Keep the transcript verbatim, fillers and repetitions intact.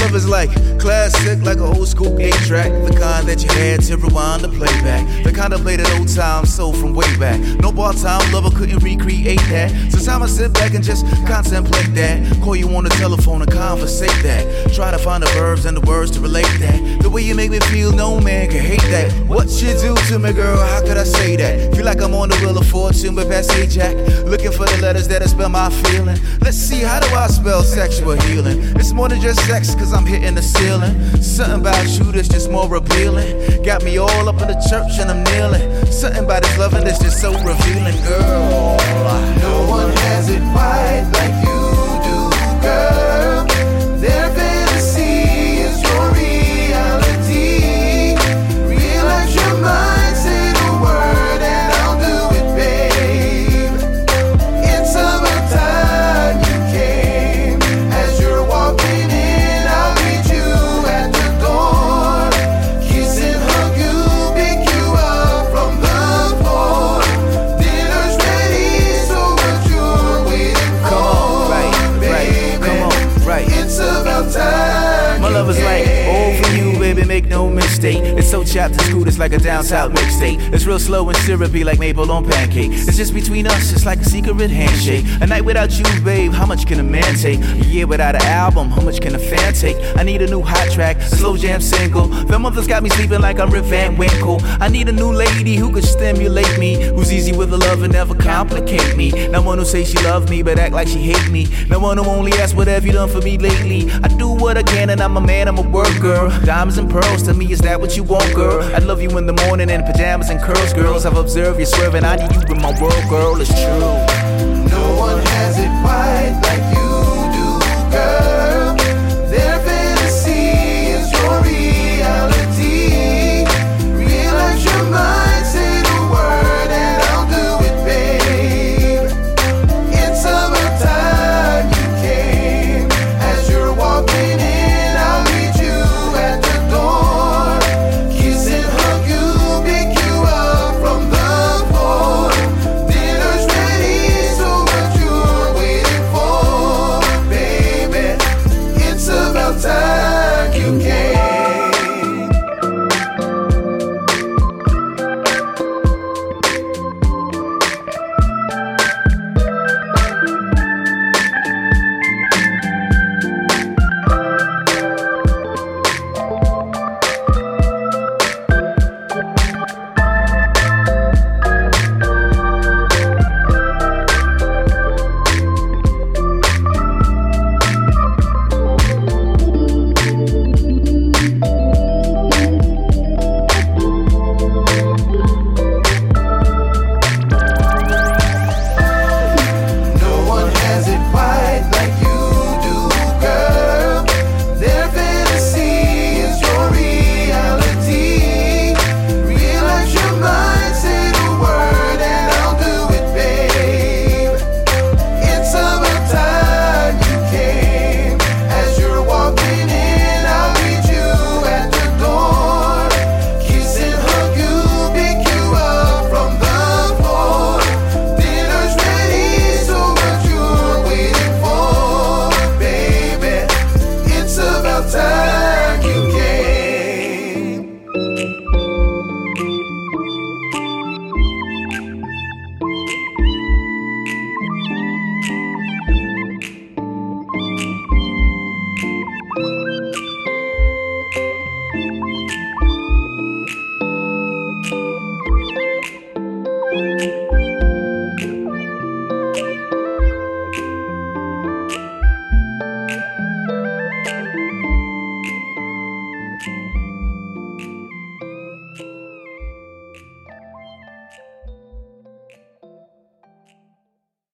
love is like classic, like an old school eight track. The kind that you had to rewind to playback. The kind of play that old time soul from way back. No part-time lover couldn't recreate that. Sometimes I sit back and just contemplate that. Call you on the telephone and conversate that. Try to find the verbs and the words to relate that. The way you make me feel, no man can hate that. What you do to me, girl, how could I say that? Feel like I'm on the wheel of fortune, but past Ajax. Looking for the letters that spell my feeling. Let's see, how do I spell sexual healing? It's more than just sex, cause I'm hitting the ceiling. Something about you that's just more appealing. Got me all up in the church and I'm kneeling. Something about this loving that's just so revealing, girl. No one has it quite like you do, girl. Their fantasy is your reality. Realize your mind, say the word and I'll do it, babe. It's about time you came. As you're walking in, I'll meet you at the door. Kiss and hug you, pick you up from the floor. Dinner's ready, so what you're waiting for? Come on, right, right, come on, right. It's about time. My love is like, oh, for you, baby, make no mistake. It's so chopped and screwed, it's like a down south mixtape. It's real slow and syrupy like maple on pancake. It's just between us, it's like a secret handshake. A night without you, babe, how much can a man take? A year without an album, how much can a fan take? I need a new hot track, a slow jam single. The mothers got me sleeping like I'm Rip Van Winkle. I need a new lady who could stimulate me, who's easy with the love and never complicate me. No one who say she love me, but act like she hate me. No one who only asks what have you done for me lately. I do what I can and I'm a man, I'm a work girl. Diamonds and pearls, to me is that what you want, girl? I love you in the morning in pajamas and curls, girls. I've observed you swerving, I need you in my world, girl, it's true. No one has it